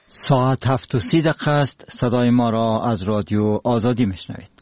ساعت 7:30 است. صدای ما را از رادیو آزادی میشنوید.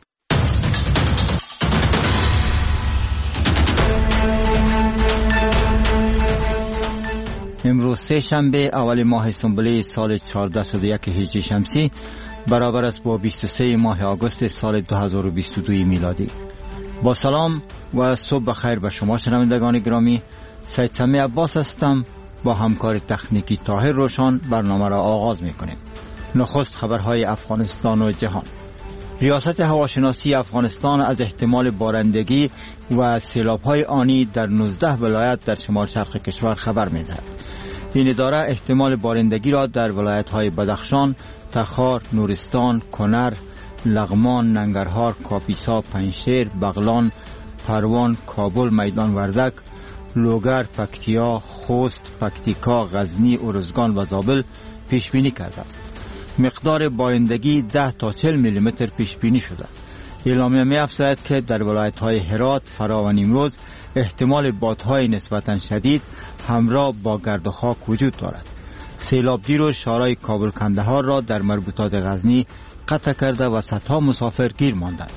امروز سه شنبه اول ماه سنبله سال 1401 هجری شمسی برابر است با 23 ماه آگوست سال 2022 میلادی. با سلام و صبح بخیر به شما شنوندگان گرامی. سید سمی عباس هستم. با همکار تکنیکی طاهر روشن برنامه را آغاز میکنیم. نخست خبرهای افغانستان و جهان. ریاست هواشناسی افغانستان از احتمال بارندگی و سیلاب‌های آنی در 19 ولایت در شمال شرق کشور خبر می‌دهد. این اداره احتمال بارندگی را در ولایت‌های بدخشان، تخار، نورستان، کنر، لغمان، ننگرهار، کاپیسا، پنجشیر، بغلان، پروان، کابل، میدان وردک، لوگر، پکتیا، خوست، پکتیکا، غزنی، ارزگان و زابل پیش بینی کرده است. مقدار بارندگی 10 تا 40 میلیمتر پیش بینی شده. اعلامیه می افزاید که در ولایت‌های هرات، فرا و نیمروز احتمال بادهای نسبتاً شدید همراه با گرد و خاک وجود دارد. سیلاب دیروز شهرهای کابل کندهار را در مربوطات غزنی قطع کرده و صدها مسافر گیر ماندند.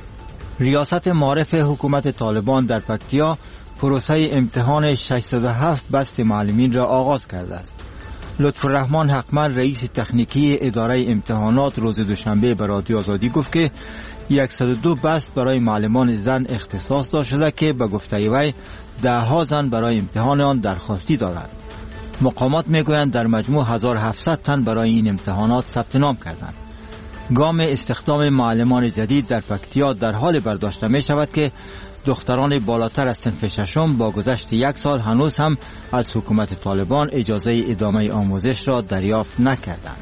ریاست معارف حکومت طالبان در پکتیا پروسه امتحان 607 بست معلمین را آغاز کرده است. لطفالرحمن حقمل رئیس تکنیکی اداره امتحانات روز دوشنبه به رادیو آزادی گفت که 102 بست برای معلمان زن اختصاص داده شده که به گفته وی 10 زن برای امتحان آن درخواستی دارند. مقامات میگویند در مجموع 1700 تن برای این امتحانات ثبت نام کردند. گام استخدام معلمان جدید در پکتیا در حال برداشته می شود که دختران بالاتر از صنف ششم با گذشت 1 سال هنوز هم از حکومت طالبان اجازه ادامه آموزش را دریافت نکردند.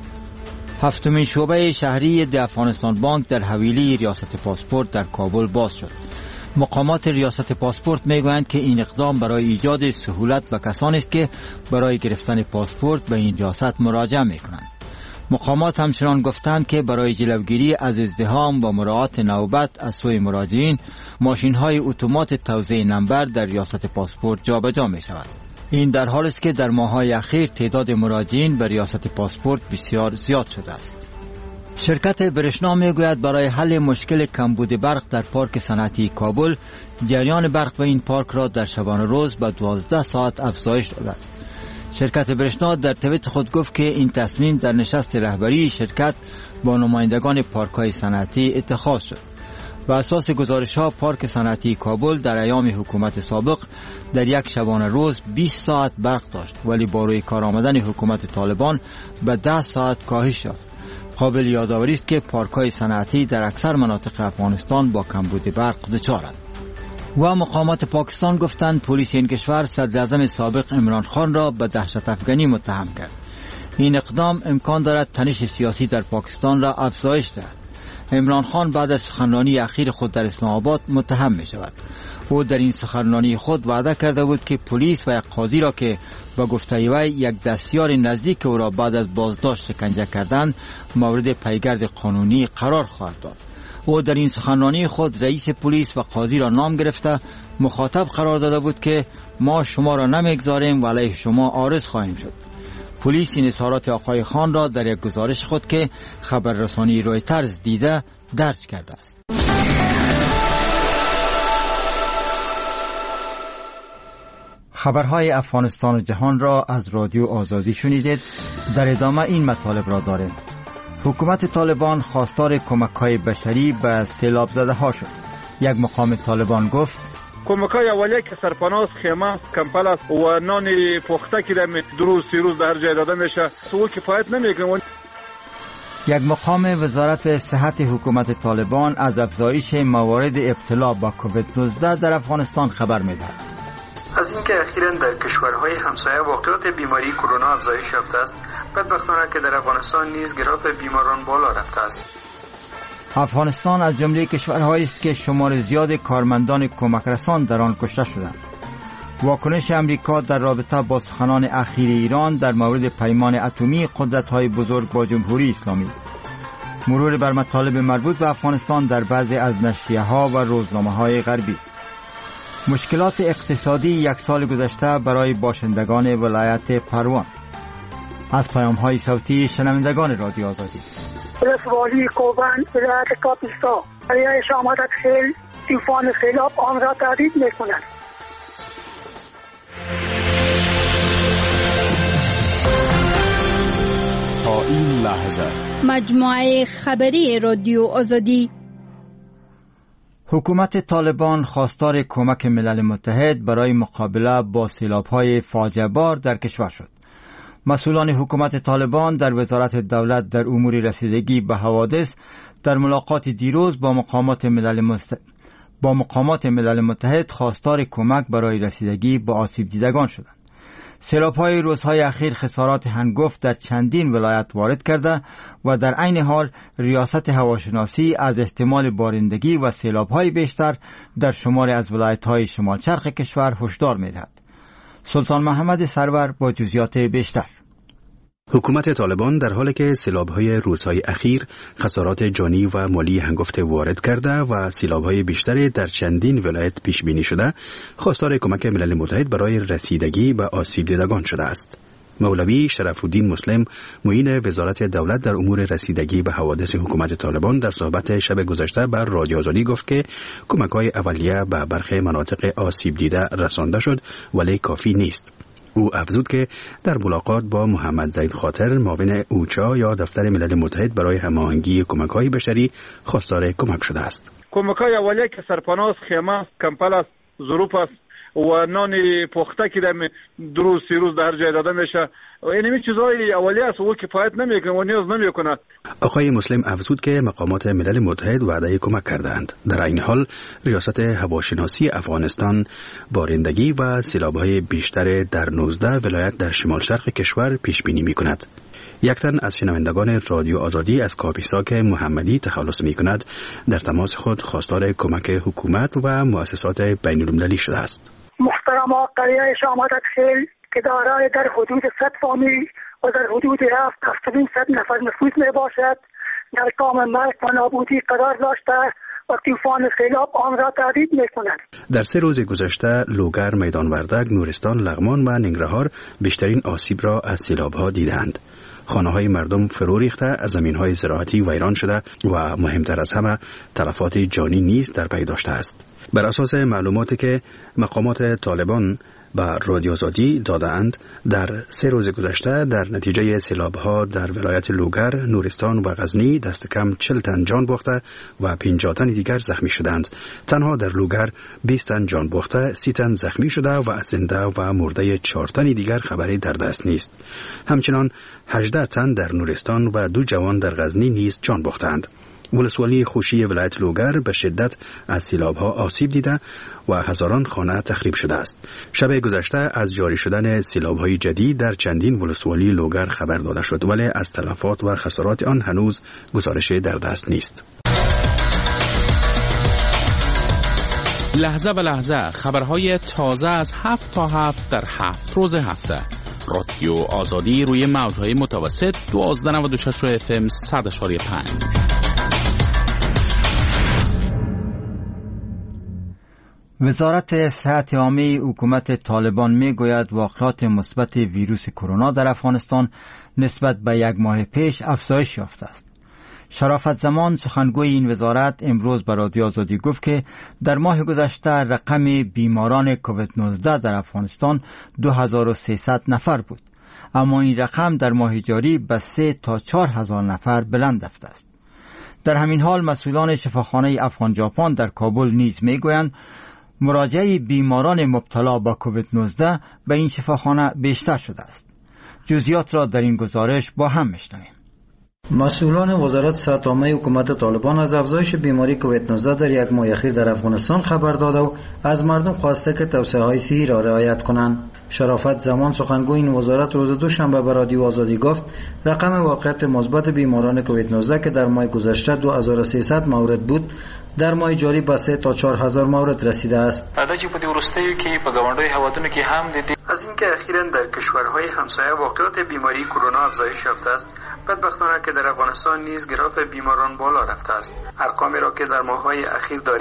هفتمین شعبه شهری د افغانستان بانک در حویلی ریاست پاسپورت در کابل باز شد. مقامات ریاست پاسپورت میگویند که این اقدام برای ایجاد سهولت به کسانی است که برای گرفتن پاسپورت به این ریاست مراجعه میکنند. مقامات همچنان گفتند که برای جلوگیری از ازدحام و مراعات نوبت از سوی مراجعین ماشین‌های اتومات توزیع نمبر در ریاست پاسپورت جابجا می‌شود. این در حالی است که در ماه‌های اخیر تعداد مراجعین به ریاست پاسپورت بسیار زیاد شده است. شرکت برشنا میگوید برای حل مشکل کمبود برق در پارک صنعتی کابل جریان برق به این پارک را در شبانه روز به 12 ساعت افزایش داده است. شرکت برشنا در توییت خود گفت که این تصمیم در نشست رهبری شرکت با نمایندگان پارک‌های صنعتی اتخاذ شد. بر اساس گزارش‌ها پارک صنعتی کابل در ایام حکومت سابق در یک شبانه روز 20 ساعت برق داشت، ولی با روی کار آمدن حکومت طالبان به 10 ساعت کاهش یافت. قابل یادآوری است که پارک‌های صنعتی در اکثر مناطق افغانستان با کمبود برق دچارند. و مقامات پاکستان گفتند پلیس این کشور صدراعظم سابق عمران خان را به دهشت افغانی متهم کرد. این اقدام امکان دارد تنش سیاسی در پاکستان را افزایش دهد. عمران خان بعد از سخنرانی اخیر خود در اسلام آباد متهم می شود. او در این سخنرانی خود وعده کرده بود که پلیس و یک قاضی را که با گفته وی یک دستیار نزدیک او را بعد از بازداشت شکنجه کردند مورد پیگرد قانونی قرار خواهد داد. او در این سخنرانی خود رئیس پلیس و قاضی را نام گرفته مخاطب قرار داده بود که ما شما را نمیگذاریم و علیه شما عارض خواهیم شد. پلیس این اظهارات آقای خان را در یک گزارش خود که خبررسانی رویترز دیده درج کرده است. خبرهای افغانستان و جهان را از رادیو آزادی شنیدید. در ادامه این مطالب را داریم. حکومت طالبان خواستار کمک‌های بشری به سیلاب زده ها شد. یک مقام طالبان گفت کمک‌های اولیه که سرپناه، خیمه، کمپل است و نان پخته که در 2 روز 3 روز در هر جای داده میشه تو کفایت نمیکنه. یک مقام وزارت صحت حکومت طالبان از افزایش موارد ابتلا با کووید 19 در افغانستان خبر می‌دهد. از اینکه اخیراً در کشورهای همسایه واقعات بیماری کرونا افزایش یافته است، بدبختانه که در افغانستان نیز گراف بیماران بالا رفته است. افغانستان از جمله کشورهایی است که شمار زیاد کارمندان کمک رسان در آن کشته شدند. واکنش امریکا در رابطه با سخنان اخیر ایران در مورد پیمان اتمی قدرت‌های بزرگ با جمهوری اسلامی. مرور بر مطالب مربوط به افغانستان در بعضی از نشریه‌ها و روزنامه‌های غربی. مشکلات اقتصادی 1 سال گذشته برای باشندگان ولایت پروان. از پیام‌های صوتی شنوندگان رادیو آزادی. ولسوالی کوبن ولایت کاپیسا برای شامات خیل طوفان سیلاب آن را تهدید می‌کند. تا این لحظه مجموعه خبری رادیو آزادی. حکومت طالبان خواستار کمک ملل متحد برای مقابله با سیلاب‌های فاجعه بار در کشور شد. مسئولان حکومت طالبان در وزارت دولت در امور رسیدگی به حوادث در ملاقات دیروز با مقامات ملل متحد خواستار کمک برای رسیدگی به آسیب دیدگان شدند. سیلاب‌های روزهای اخیر خسارات هنگفت در چندین ولایت وارد کرده و در عین حال ریاست هواشناسی از احتمال بارندگی و سیلاب‌های بیشتر در شماری از ولایت‌های شمال شرق کشور هشدار می‌دهد. سلطان محمد سرور با جزئیات بیشتر. حکومت طالبان در حالی که سیلاب‌های روزهای اخیر خسارات جانی و مالی هنگفت وارد کرده و سیلاب‌های بیشتری در چندین ولایت پیش بینی شده، خواستار کمک ملل متحد برای رسیدگی به آسیب دیدگان شده است. مولوی شرف‌الدین مسلم، معین وزارت دولت در امور رسیدگی به حوادث حکومت طالبان، در صحبت شب گذشته بر رادیو آزادی گفت که کمک‌های اولیه به برخی مناطق آسیب دیده رسانده شد ولی کافی نیست. او افزود که در ملاقات با محمد زید خاطر، معاون اوچا یا دفتر ملل متحد برای هماهنگی کمک‌های بشری، خواستار کمک شده است. کمک‌های اولیه که سرپناه است، خیمه، کمپل است، ظروف است و نان پخته که در دو سه روز در جای داده میشه. این چیزهای اولیه است و کفایت نمیکنه و نیاز نمیکنه. آقای مسلم افزود که مقامات ملل متحد وعده کمک کردند. در این حال ریاست هواشناسی افغانستان بارندگی و سیلاب‌های بیشتر در 19 ولایت در شمال شرق کشور پیش بینی میکند. یک تن از شنوندگان رادیو آزادی از کاپیسا که محمدی تخلص میکند، در تماس خود خواستار کمک حکومت و مؤسسات بین‌المللی شده است. محترم قریه شامات خیل که دارای در حدود 100 فامیل و در حدود 7,700 نفر نفوذ می باشد، در کام مرگ و نابودی قرار داشته و طوفان سیلاب آن را تهدید می کند. در 3 روز گذشته لوگر، میدان وردک، نورستان، لغمان و ننگرهار بیشترین آسیب را از سیلاب‌ها دیدند. خانه‌های مردم فرو ریخته، زمین‌های زراعتی ویران شده و مهمتر از همه تلفات جانی نیز در پی داشته است. بر اساس معلوماتی که مقامات طالبان به رادیو آزادی دادند، در 3 روز گذشته در نتیجه سیلاب‌ها در ولایت لوگر، نورستان و غزنی دست کم 40 تن جان باخته و 50 تن دیگر زخمی شدند. تنها در لوگر 20 تن جان باخته، 30 تن زخمی شده و از زنده و مرده 4 تن دیگر خبری در دست نیست. همچنان 18 تن در نورستان و 2 جوان در غزنی نیز جان باختند. ولسوالی خوشی ولایت لوگر به شدت از سیلاب‌ها آسیب دیده و هزاران خانه تخریب شده است. شب گذشته از جاری شدن سیلاب‌های جدید در چندین ولسوالی لوگر خبر داده شد، ولی از تلفات و خسارات آن هنوز گزارش در دست نیست. لحظه به لحظه خبرهای تازه از 7 تا 7 در 7 روز هفته. رادیو آزادی روی موج‌های متوسط 1296 FM 100.5. وزارت صحت عامه حکومت طالبان میگوید واقعات مثبت ویروس کرونا در افغانستان نسبت به 1 ماه پیش افزایش یافته است. شرافت زمان سخنگوی این وزارت امروز به رادیو آزادی گفت که در ماه گذشته رقم بیماران کووید 19 در افغانستان 2300 نفر بود، اما این رقم در ماه جاری به 3 تا 4000 نفر بلند رفته است. در همین حال مسئولان شفاخانه افغان ژاپن در کابل نیز میگویند مراجعه بیماران مبتلا با کووید 19 به این شفاخانه بیشتر شده است. جزئیات را در این گزارش با هم میشنویم. مسئولان وزارت صحت عامه حکومت طالبان از افزایش بیماری کووید 19 در 1 ماه اخیر در افغانستان خبر داده و از مردم خواسته که توصیه‌های صحی را رعایت کنند. شرافت زمان سخنگوی این وزارت روز دوشنبه به رادیو آزادی گفت رقم واقعیت مثبت بیماران کووید 19 که در ماه گذشته 2300 مورد بود، در ماه جاری به 3 تا 4000 مورد رسیده است. عددی په دې وروستیو کې په ګاونډیو هیوادونو کې هم د از اینکه اخیراً در کشورهای همسایه واقعات بیماری کرونا افزایش یافته است، بدبختانه که در افغانستان نیز گراف بیماران بالا رفته است. ارقامی را که در ماه‌های اخیر داریم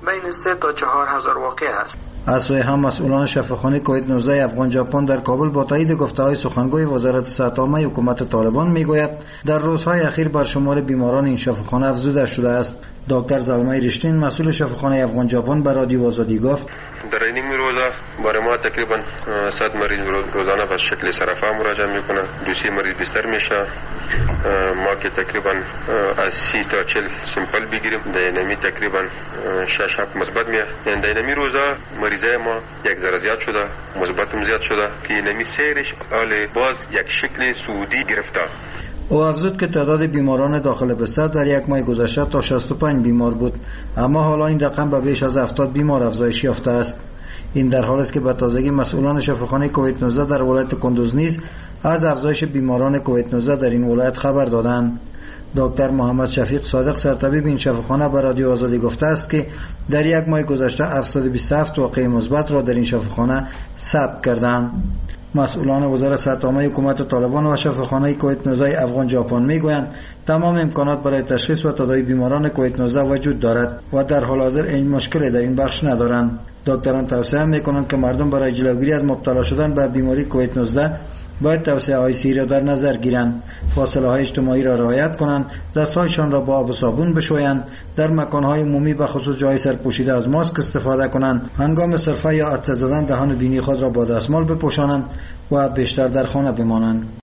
بین 3 تا 4 هزار واقعه است. از سوی هم مسئولان شفاخانه کویت 19 افغان ژاپن در کابل با تایید گفته‌های سخنگوی وزارت صحت عامه حکومت طالبان میگوید در روزهای اخیر بر شمار بیماران این شفاخانه افزوده شده است. دکتر زلمه رشتین مسئول شفاخانه افغان ژاپن به رادیو آزادی گفت در این روزا برای ما تقریبا 100 مریض روزانه به شکل صرفه مراجعه میکنه. 2 مریض بیشتر میشه. ما که تقریبا از 30 تا 40 سمپل بگیریم دینامی تقریبا 6-7 مثبت میاد. یعنی دینامی روزا مریضای ما یک ذره زیاد شده، مثبت هم زیاد شده که نمی سیرش حال باز یک شکل سعودی گرفته. او افزود که تعداد بیماران داخل بستر در یک ماه گذشته تا 65 بیمار بود، اما حالا این رقم به بیش از 70 بیمار افزایش یافته است. این در حالی است که به تازگی مسئولان شفاخانه کویت 19 در ولایت کندوز نیز از افزایش بیماران کویت 19 در این ولایت خبر دادند. دکتر محمد شفیق صادق سرطبیب این شفاخانه به رادیو آزادی گفته است که در یک ماه گذشته 727 واقعه مثبت را در این شفاخانه ثبت کردند. مسئولان وزارت صحت عامه حکومت طالبان و شفاخانه کویت 19 افغان ژاپن میگویند تمام امکانات برای تشخیص و تداوی بیماران کویت 19 وجود دارد و در حال حاضر این مشکلی در این بخش ندارند. دکتران توصیه میکنند که مردم برای جلوگیری از مبتلا شدن به بیماری کویت 19 باید توصیه های صحی را در نظر گیرند، فاصله های اجتماعی را رعایت کنند، دستهایشان را با آب و صابون بشویند، در مکانهای عمومی به خصوص جای سرپوشیده از ماسک استفاده کنند، هنگام سرفه یا عطسه زدن دهان و بینی خود را با دستمال بپوشانند و بیشتر در خانه بمانند.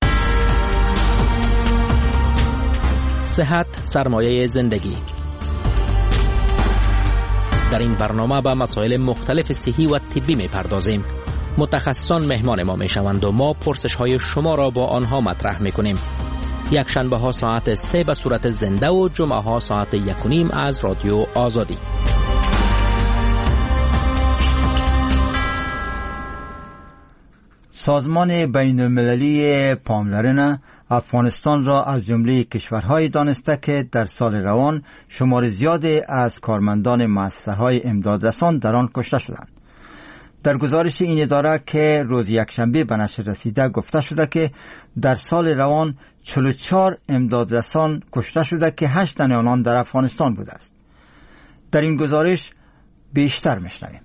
صحت سرمایه زندگی. در این برنامه به مسائل مختلف صحی و طبی می‌پردازیم. متخصصان مهمان ما میشوند و ما پرسش های شما را با آنها مطرح میکنیم. یک شنبه ها ساعت 3 به صورت زنده و جمعه ها ساعت 1:30 از رادیو آزادی. سازمان بین المللی پاملرنه افغانستان را از جمله کشورهای دانسته که در سال روان شمار زیادی از کارمندان مؤسسه‌های امدادرسان در آن کشته شدند. در گزارش این اداره که روز یکشنبه به نشر رسیده گفته شده که در سال روان 44 امدادرسان کشته شده که 8 تن آنان در افغانستان بوده است. در این گزارش بیشتر میشنویم.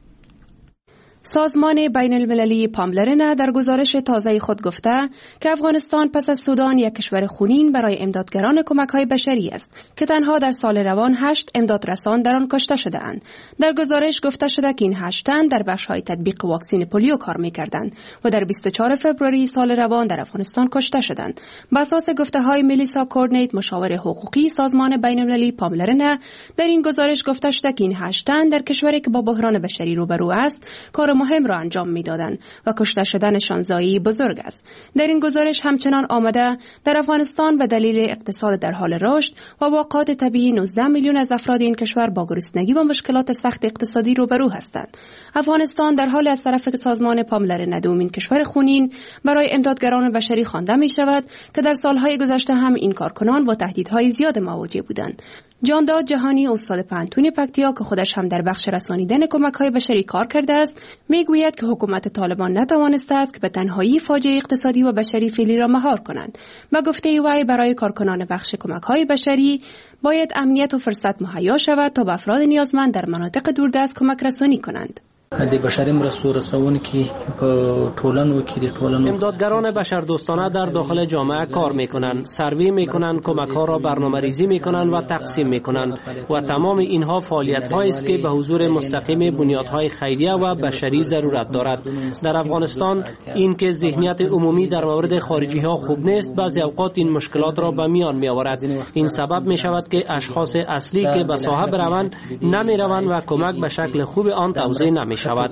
سازمان بین المللی پاملرنه در گزارش تازه خود گفته که افغانستان پس از سودان یک کشور خونین برای امدادگران کمک‌های بشری است که تنها در سال روان 8 امدادرسان در آن کشته شده اند. در گزارش گفته شده که این 8 تن در بخش‌های تطبیق واکسن پولیو کار می‌کردند و در 24 فوریه سال روان در افغانستان کشته شدند. بر اساس گفته‌های ملیسا کورنیت مشاور حقوقی سازمان بین المللی پاملرنه در این گزارش گفته شده که این 8 تن در کشوری که با بحران بشری روبرو است کار مهم را انجام می‌دادند و کشته شدنشان ضایعی بزرگ است. در این گزارش همچنان آمده در افغانستان به دلیل اقتصاد در حال رشد و واقعات طبیعی 19 میلیون از افراد این کشور با گرسنگی و مشکلات سخت اقتصادی روبرو هستند. افغانستان در حال از طرف سازمان پاملرنه دومین کشور خونین برای امدادگران بشری خوانده می‌شود که در سالهای گذشته هم این کارکنان با تهدیدهای زیاد مواجه بودند. جانداد جهانی استاد پانتون پکتیا که خودش هم در بخش رسانیدن کمک‌های بشری کار کرده است میگوید که حکومت طالبان نتوانسته است که به تنهایی فاجعه اقتصادی و بشری فعلی را مهار کنند و گفته وی برای کارکنان بخش کمک‌های بشری باید امنیت و فرصت مهیا شود تا به افراد نیازمند در مناطق دوردست کمک رسانی کنند. د بشري مرستو رسونکي په ټولنو کې د ټولنو امدادگران بشردوستانه در داخل جامعه کار میکنند، سروی میکنند، کمک ها را برنامه‌ریزی میکنند و تقسیم میکنند و تمام اینها فعالیت هایی است که به حضور مستقیم بنیادهای خیریه و بشری ضرورت دارد. در افغانستان این که ذهنیت عمومی در مورد خارجی ها خوب نیست بعضی اوقات این مشکلات را به میان می آورد. این سبب می شود که اشخاص اصلی که به ساحه بروند نمی روند و کمک به شکل خوب آن توزیع نمی شود.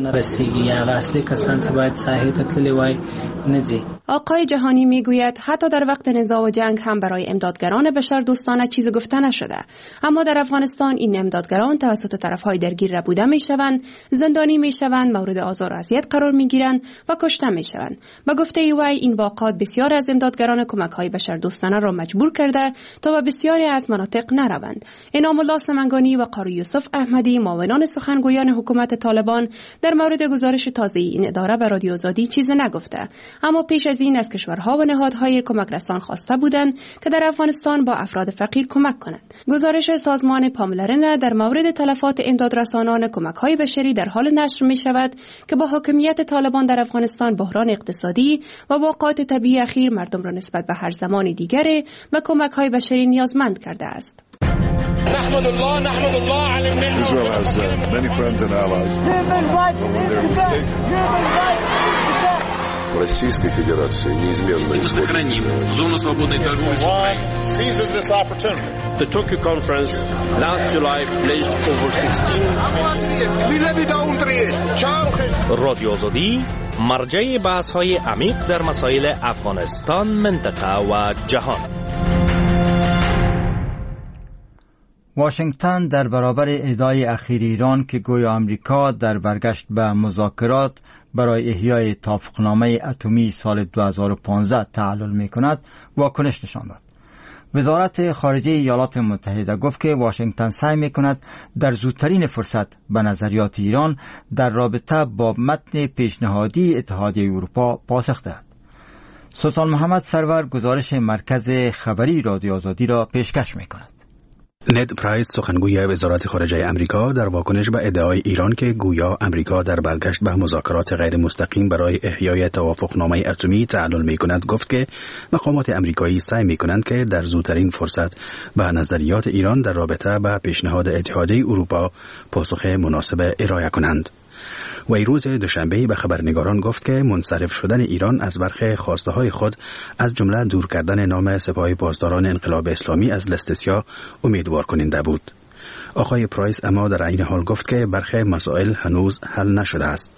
آقای جهانی میگوید حتی در وقت نزاع و جنگ هم برای امدادگران بشردوستانه چیز گفته نشده، اما در افغانستان این امدادگران توسط طرفهای درگیر ربوده میشوند، زندانی میشوند، مورد آزار و اذیت قرار میگیرند و کشته میشوند. به گفته وی این واقعات بسیار از امدادگران کمک‌های بشردوستانه را مجبور کرده تا به بسیاری از مناطق نروند. انعام الله سمنگانی و قاری یوسف احمدی معاونان سخنگویان حکومت طالبان در مورد گزارش تازه این اداره به رادیو آزادی چیز نگفته، اما پیش از از این از کشورها و نهادهای کمک رسان خواسته بودند که در افغانستان با افراد فقیر کمک کنند. گزارش سازمان پاملرن در مورد تلفات امدادرسانان کمک‌های بشری در حال نشر می‌شود که با حاکمیت طالبان در افغانستان بحران اقتصادی و واقعات طبیعی اخیر مردم را نسبت به هر زمان دیگری و کمک‌های بشری نیازمند کرده است. نحمد الله على منه. Israel has many friends and allies. Российской Федерации неизменно сохраним зону свободной торговли с Украиной. Seizes this opportunity. The Tokyo conference last July pledged over 16 رادیو آزادی مرجع بحث‌های عمیق در مسائل افغانستان، منطقه و جهان. واشنگتن در برابر ادعای اخیر ایران که گویا آمریکا در برگشت به مذاکرات برای احیای توافقنامه اتمی سال 2015 تعلل می‌کند واکنش نشان داد. وزارت خارجه ایالات متحده گفت که واشنگتن سعی می‌کند در زودترین فرصت به نظریات ایران در رابطه با متن پیشنهادی اتحادیه اروپا پاسخ دهد. سلطان محمد سرور گزارش مرکز خبری رادیو آزادی را پیشکش می‌کند. نید پرایس سخنگوی وزارت خارجه امریکا در واکنش به ادعای ایران که گویا امریکا در برگشت به مذاکرات غیر مستقیم برای احیای توافقنامه اتمی تعلل می‌کند گفت که مقامات امریکایی سعی می‌کنند که در زودترین فرصت به نظریات ایران در رابطه با پیشنهاد اتحادیه اروپا پاسخ مناسب ارائه کنند. وی روز دوشنبه به خبرنگاران گفت که منصرف شدن ایران از برخی خواسته‌های خود از جمله دور کردن نام سپاه پاسداران انقلاب اسلامی از لیست سیاه امیدوار کننده بود. آقای پرایس اما در عین حال گفت که برخی مسائل هنوز حل نشده است.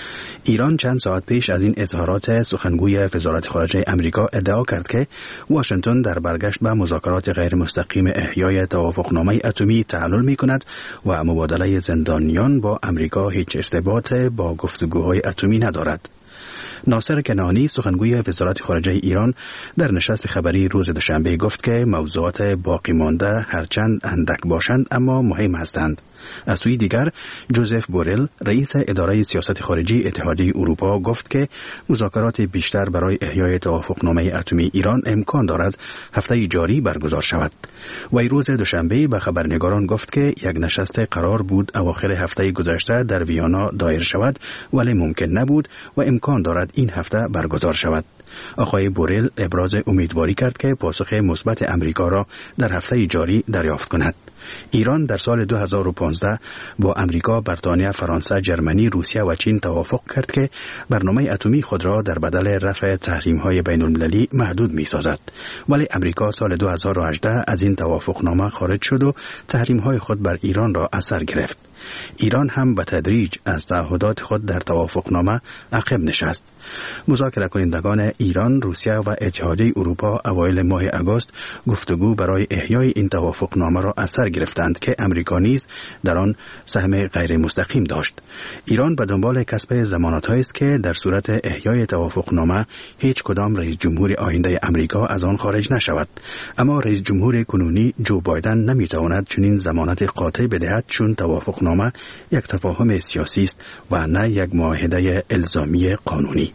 ایران چند ساعت پیش از این اظهارات سخنگوی وزارت خارجه امریکا ادعا کرد که واشنگتن در برگشت به مذاکرات غیر مستقیم احیای توافقنامه اتمی تعلل می‌کند و مبادله زندانیان با امریکا هیچ ارتباط با گفتگوهای اتمی ندارد. ناصر کنعانی سخنگوی وزارت خارجه ایران در نشست خبری روز دوشنبه گفت که موضوعات باقی مانده هرچند اندک باشند اما مهم هستند. از سوی دیگر جوزف بورل رئیس اداره سیاست خارجی اتحادیه اروپا گفت که مذاکرات بیشتر برای احیای توافقنامه اتمی ایران امکان دارد هفته جاری برگزار شود. وی روز دوشنبه به خبرنگاران گفت که یک نشست قرار بود اواخر هفته گذشته در ویانا دایر شود ولی ممکن نبود و امکان دارد این هفته برگزار شود. آقای بورل ابراز امیدواری کرد که پاسخ مثبت امریکا را در هفته جاری دریافت کند. ایران در سال 2015 با امریکا، بریتانیا، فرانسه، جرمنی، روسیه و چین توافق کرد که برنامه اتمی خود را در بدل رفع تحریم‌های بین‌المللی محدود می‌سازد. ولی امریکا سال 2018 از این توافقنامه خارج شد و تحریم‌های خود بر ایران را اثر گرفت. ایران هم به تدریج از تعهدات خود در توافقنامه عقب نشست. مذاکره کنندگان ایران، روسیه و اتحادیه اروپا اوایل ماه آگوست گفتگو برای احیای این توافقنامه را اثر گرفتند که امریکا نیز در آن سهم غیر مستقیم داشت. ایران به دنبال کسب ضمانت‌هایی است که در صورت احیای توافقنامه هیچ کدام رئیس جمهور آینده امریکا از آن خارج نشود. اما رئیس جمهور کنونی جو بایدن نمیتواند چنین ضمانت قاطع بدهد چون توافقنامه یک تفاهم سیاسی است و نه یک معاهده الزامی قانونی.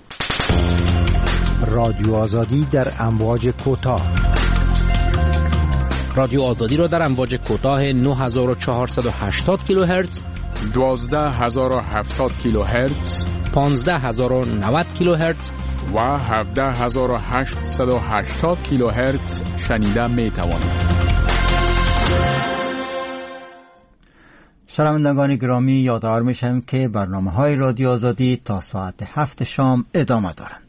رادیو آزادی در امواج کوتاه. رادیو آزادی را در امواج کوتاه 9480 کیلوهرتز، 12070 کیلوهرتز، 15090 کیلوهرتز و 17880 کیلوهرتز شنیده می توانید. شنوندگان گرامی، یادآور میشم که برنامه‌های رادیو آزادی تا ساعت 7 شام ادامه دارند.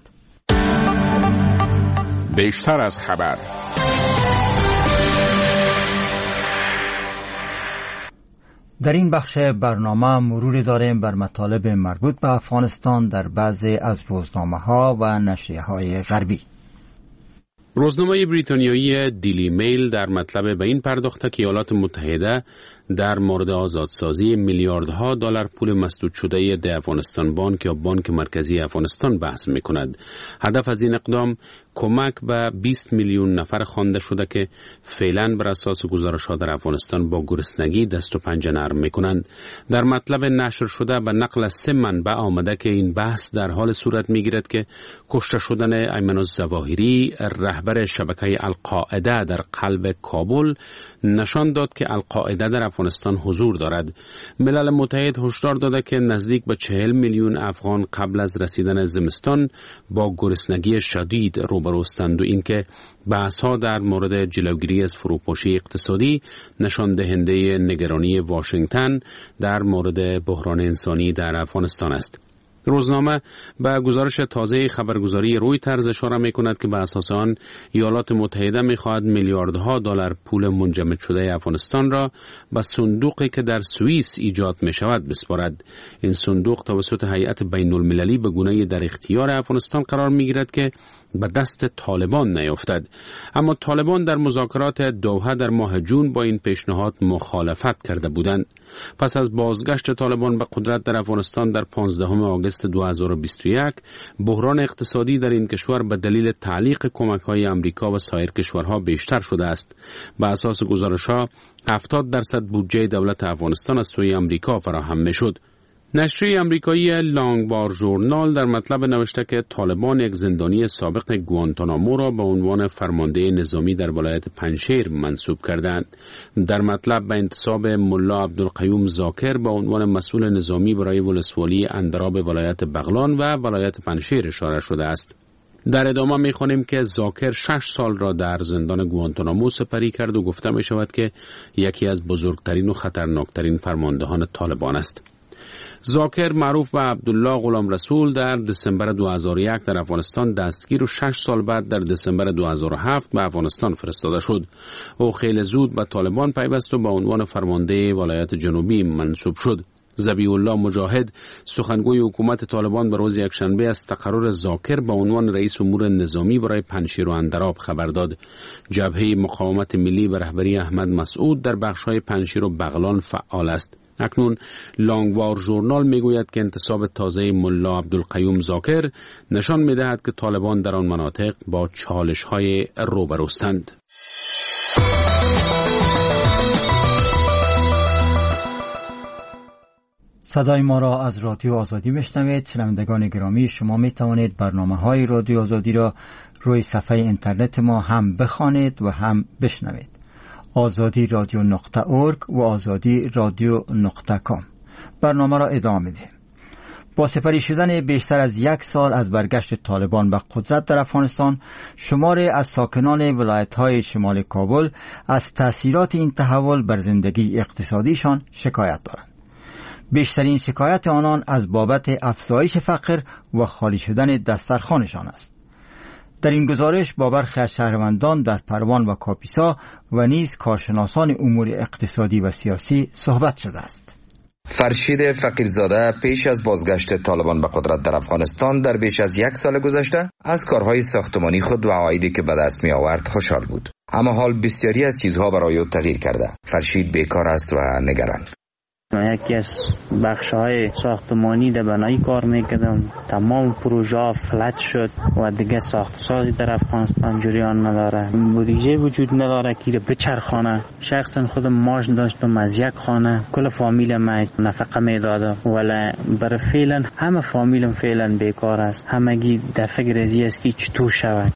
بیشتر از خبر. در این بخش برنامه مروری داریم بر مطالب مربوط به افغانستان در بعضی از روزنامه‌ها و نشریه‌های غربی. روزنامه بریتانیایی دیلی میل در مطلب به این پرداخته که ایالات متحده در مورد آزادسازی میلیاردها دلار پول مسدود شده د افغانستان بانک یا بانک مرکزی افغانستان بحث می‌کند. هدف از این اقدام کمک به 20 میلیون نفر خوانده شده که فعلا بر اساس گزارش‌ها در افغانستان با گرسنگی دست و پنجه نرم می‌کنند. در مطلب نشر شده به نقل از 3 منبع آمده که این بحث در حال صورت می‌گیرد که کشته شدن ایمن الظواهری رهبر شبکه القاعده در قلب کابل نشان داد که القاعده در افغانستان حضور دارد. ملل متحد هشدار داده که نزدیک به 40 میلیون افغان قبل از رسیدن زمستان با گرسنگی شدید روبروستند و اینکه بحث‌ها در مورد جلوگیری از فروپاشی اقتصادی نشان دهنده نگرانی واشنگتن در مورد بحران انسانی در افغانستان است. روزنامه به گزارش تازه خبرگزاری رویترز اشاره می‌کند که به اساس آن ایالات متحده می‌خواهد میلیاردها دلار پول منجمد شده افغانستان را به صندوقی که در سوئیس ایجاد می‌شود بسپارد. این صندوق توسط هیئت بین‌المللی به گونه‌ای در اختیار افغانستان قرار می‌گیرد که به دست طالبان نیفتد. اما طالبان در مذاکرات دوحه در ماه جون با این پیشنهاد مخالفت کرده بودند. پس از بازگشت طالبان به قدرت در افغانستان در 15 آگوست 2021 بحران اقتصادی در این کشور به دلیل تعلیق کمک‌های آمریکا و سایر کشورها بیشتر شده است. به اساس گزارش‌ها 70% بودجه دولت افغانستان از سوی آمریکا فراهم می‌شد. نشریه آمریکایی لانگبار ژورنال در مطلب نوشته که طالبان یک زندانی سابق گوانتانامو را به عنوان فرمانده نظامی در ولایت پنجشیر منصوب کردند. در مطلب به انتصاب ملا عبدالقیوم زاکر به عنوان مسئول نظامی برای ولسوالی اندراب ولایت بغلان و ولایت پنجشیر اشاره شده است. در ادامه می‌خوانیم که زاکر 6 سال را در زندان گوانتانامو سپری کرد و گفته می‌شود که یکی از بزرگترین و خطرناکترین فرماندهان طالبان است. زاکر معروف به عبدالله غلام رسول در دسامبر 2001 در افغانستان دستگیر و 6 سال بعد در دسامبر 2007 به افغانستان فرستاده شد. او خیلی زود به طالبان پیوست و به عنوان فرمانده ولایت جنوبی منصوب شد. ذبیح الله مجاهد سخنگوی حکومت طالبان به روز یکشنبه از تقرر زاکر به عنوان رئیس امور نظامی برای پنجشیر و اندراب خبر داد. جبهه مقاومت ملی به رهبری احمد مسعود در بخش‌های پنجشیر و بغلان فعال است. اکنون لانگوار ژورنال میگوید که انتصاب تازه ملا عبدالقیوم زاکر نشان میدهد که طالبان در آن مناطق با چالش‌های روبروستند. صدای ما را از رادیو آزادی میشنوید. شنوندگان گرامی، شما می توانید برنامه‌های رادیو آزادی را روی صفحه اینترنت ما هم بخوانید و هم بشنوید. azadi.radio.org و azadi.radio.com. برنامه را ادامه می‌دهیم. با سپری شدن بیشتر از 1 سال از برگشت طالبان به قدرت در افغانستان، شماری از ساکنان ولایت‌های شمال کابل از تأثیرات این تحول بر زندگی اقتصادیشان شکایت دارند. بیشترین شکایت آنان از بابت افزایش فقر و خالی شدن دسترخوانشان است. در این گزارش با برخی از شهروندان در پروان و کاپیسا و نیز کارشناسان امور اقتصادی و سیاسی صحبت شده است. فرشید فقیرزاده پیش از بازگشت طالبان به قدرت در افغانستان در بیش از 1 سال گذشته از کارهای ساختمانی خود و عوایدی که به دست می آورد خوشحال بود، اما حال بسیاری از چیزها برای او تغییر کرده. فرشید بیکار است و نگران. یکی از بخش‌های ساختمانی در بنایی کار میکردم، تمام پروژه فلج شد و دیگه ساخت سازی در افغانستان جریان نداره، بودجه وجود نداره که بچرخانه. شخصا خودم ماش داشتم از یک خانه، کل فامیل من نفقه میداده، ولی برای فعلا همه فامیلم فعلا بیکار است، همگی در فکر ازی است که چطور شود.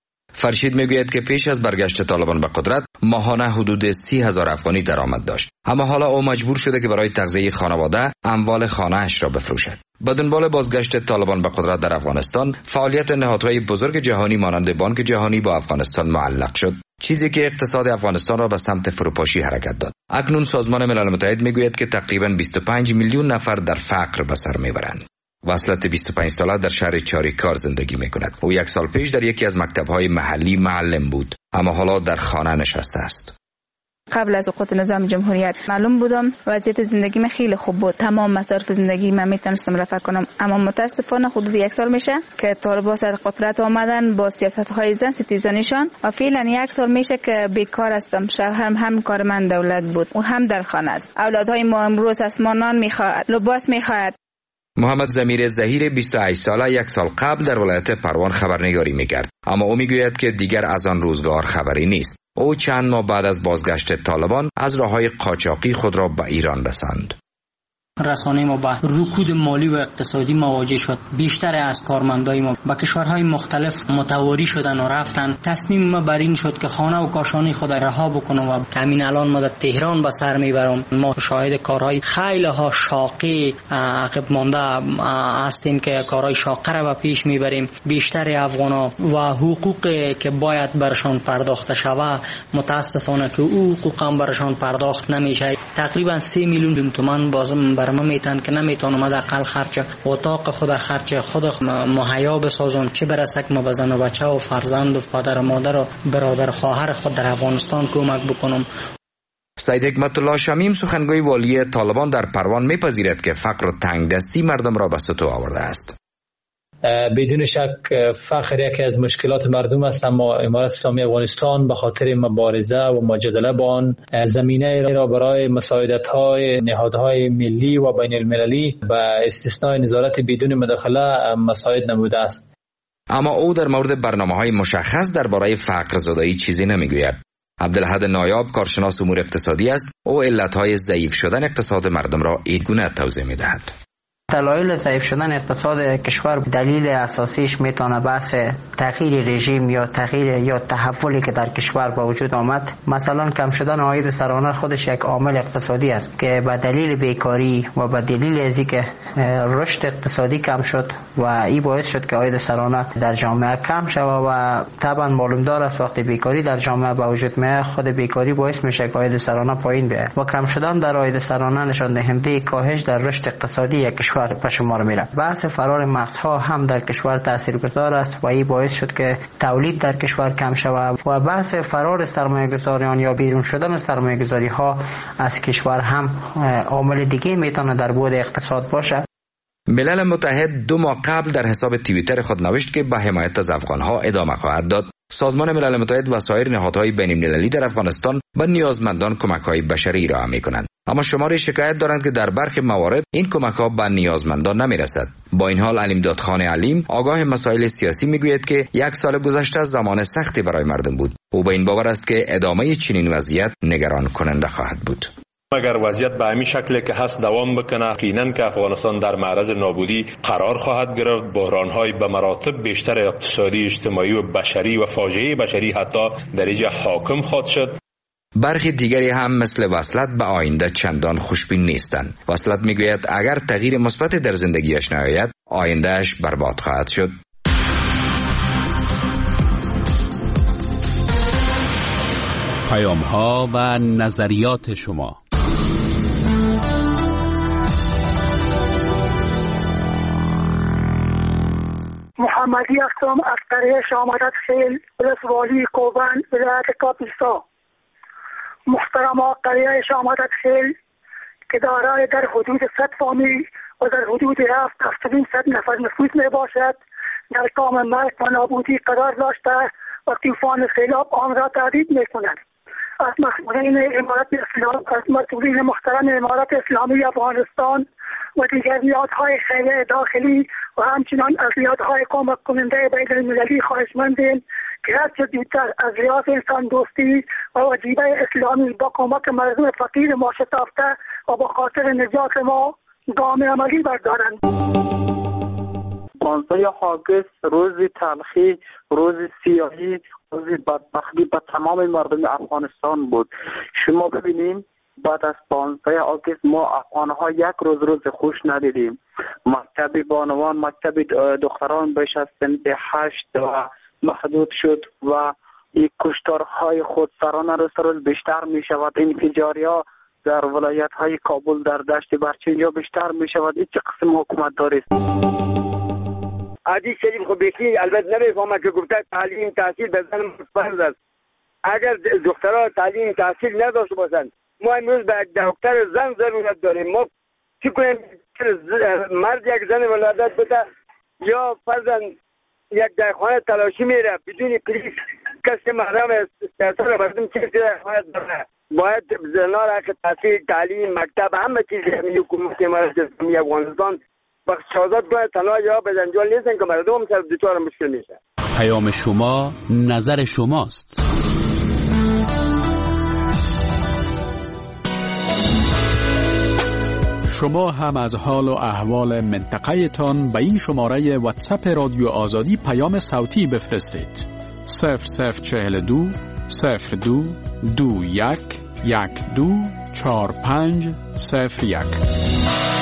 فرشید میگوید که پیش از برگشت طالبان به قدرت ماهانه حدود 30,000 افغانی درآمد داشت، اما حالا او مجبور شده که برای تغذیه خانواده اموال خانه‌اش را بفروشد. با دنبال بازگشت طالبان به قدرت در افغانستان، فعالیت نهادهای بزرگ جهانی مانند بانک جهانی با افغانستان معلق شد، چیزی که اقتصاد افغانستان را به سمت فروپاشی حرکت داد. اکنون سازمان ملل متحد میگوید که تقریباً 25 میلیون نفر در فقر به سر میبرند. وصلت 25 ساله در شهر چاریکار زندگی میکند. او 1 سال پیش در یکی از مکتب‌های محلی معلم بود، اما حالا در خانه نشسته است. قبل از سقوط نظام جمهوریت معلوم بودم وضعیت زندگی من خیلی خوب بود، تمام مصارف زندگی من میتونستم رفع کنم، اما متاسفانه حدود 1 سال میشه که طالبان سر قدرت آمدن با سیاست‌های زن ستیزانیشان و فعلا 1 سال میشه که بیکار هستم. شوهرم هم کار من دولت بود و هم در خانه است. اولادهای ما امروز از ما نان میخواهد، لباس میخواهد. محمد ضمیر ظهیر 28 ساله یک سال قبل در ولایت پروان خبرنگاری میکرد، اما او میگوید که دیگر از آن روزگار خبری نیست. او چند ماه بعد از بازگشت طالبان از راههای قاچاقی خود را به ایران رساند. رسانه ما با رکود مالی و اقتصادی مواجه شد. بیشتر از کارمندای ما با کشورهای مختلف متواری شدن و رفتن. تصمیم ما بر این شد که خانه و کاشانه خود رها بکنم و همین الان ما در تهران به سر میبرم. ما شاهد کارهای خیلی ها شاقی عقب مانده هستیم که کارهای شاقه را به پیش میبریم. بیشتر افغانا و حقوقی که باید برشان پرداخته شود متاسفانه که او حقوق هم برشان پرداخت نمیشه. تقریبا 3 میلیون تومان بازم ما میتن که نمیتونم حداقل خرج اتاق خود خرج خود مهیا بسازم، چه برسه که ما به زن و بچه و فرزند و پدر و مادر و برادر خواهر خود در افغانستان کمک بکنم. سید حکمت الله شمیم سخنگوی والی طالبان در پروان میپذیرد که فقر و تنگدستی مردم را به سطوح آورده است. بدون شک فقر یکی از مشکلات مردم است، اما امارت اسلامی افغانستان به خاطر مبارزه و مجادله با آن زمینه را برای مساعدت‌های نهادهای ملی و بین المللی به استثناء نظارت بدون مداخله مساعد نموده است. اما او در مورد برنامه‌های مشخص درباره فقر زدایی چیزی نمیگوید. عبدالحد نایاب کارشناس امور اقتصادی است. او علت‌های ضعیف شدن اقتصاد مردم را این گونه توضیح می‌دهد. دلایل ضعیف شدن اقتصاد کشور دلیل اساسیش میتونه بحث تغییر رژیم یا تغییر یا تحولی که در کشور با وجود آمد. مثلا کم شدن عاید سرانه خودش یک عامل اقتصادی است که به دلیل بیکاری و به دلیل ازی که رشد اقتصادی کم شد و این باعث شد که عاید سرانه در جامعه کم شود و طبعا معلوم دار است وقتی بیکاری در جامعه با وجود میاد خود بیکاری باعث میشه که عاید سرانه پایین بیاد و کم شدن در عاید سرانه نشان دهنده کاهش در رشد اقتصادی یک کشور به شمار میره. بحث فرار مغزها هم در کشور تاثیرگذار است و این باعث شد که تولید در کشور کم شود و بحث فرار سرمایه‌گذاریان یا بیرون شدن سرمایه‌گذاری‌ها از کشور هم عامل دیگه میتونه در بعد اقتصاد باشه. ملل متحد 2 ماه قبل در حساب توییتر خود نوشت که به حمایت از افغانها ادامه خواهد داد. سازمان ملل متحد و سایر نهادهای بین‌المللی در افغانستان به نیازمندان کمک‌های بشری ارائه می‌کنند، اما شماری شکایت دارند که در برخی موارد این کمک‌ها به نیازمندان نمی‌رسد. با این حال علیمداد خان علیم آگاه مسائل سیاسی می‌گوید که 1 سال گذشته زمان سختی برای مردم بود. او به این باور است که ادامه چنین وضعیت نگران کننده خواهد بود. اگر وضعیت به همین شکلی که هست دوام بکنه یقینا که افغانستان در معرض نابودی قرار خواهد گرفت. بحران‌های به مراتب بیشتر اقتصادی، اجتماعی و بشری و فاجعه بشری حتی در اینجا حاکم خواهد شد. برخی دیگری هم مثل وصلت به آینده چندان خوشبین نیستند. وصلت میگوید اگر تغییر مثبتی در زندگیش نیاید آیندهش برباد خواهد شد. پیام‌ها و نظریات شما. محمدی هستم از قریه شامدت خیل ولسوالی کوبن ولایت کاپیسا. محترم قریه شامدت خیل که دارای در حدود 100 فامیل و در حدود 7,700 نفر نفوس می باشد در کام مرگ و نابودی قرار داشته و طوفان سیلاب آن را تهدید می کند. از مسئولین محترم امارت اسلامی افغانستان و دیگر نهادهای خیریه داخلی و همچنان از نهادهای کمک کننده بین المللی خواهشمندیم که هرچه زودتر از لحاظ انسان دوستی و وجیبه اسلامی با کمک مردم فقیر ما شتافته و با خاطر نجات ما گام عملی بردارند. 15 آگوست روز تلخی، روز سیاهی، روز بدبختی به تمام مردم افغانستان بود. شما ببینیم بعد از 15 آگوست ما افغانها یک روز خوش ندیدیم. مکتب بانوان، مکتب دختران بیش از سن 8 و محدود شد و این کشتارهای خودسرانه روز بیشتر می شود. انفجارها در ولایت های کابل، در دشت برچنجا بیشتر می شود. این چه قسم حکومت داری است؟ عادی شریف خب بیخی البته نمیفهمه که گفته تعلیم تحصیل به زن فرض است. اگر دخترها تعلیم تحصیل نداشته باشند ما امروز به یک دکتر زن ضرورت داریم. ما چی کنیم؟ مرد یک زن ولادت بده یا فرضاً یک در خانه تلاشی میره بدون پلیس کسی محرم سیاست را بردم چیزی در خانه داره. باید زنها را که تحصیل، تعلیم، مکتب همه چیز حکومت امارت اسلامی افغانستان وقت شازاد کنه تنها یا به جنجال نیستن که مردم هم سر دوچار مشکل میشه. پیام شما، نظر شماست. شما هم از حال و احوال منطقه تان به این شماره واتساپ رادیو آزادی پیام صوتی بفرستید. 0042 02 21 12 45 01.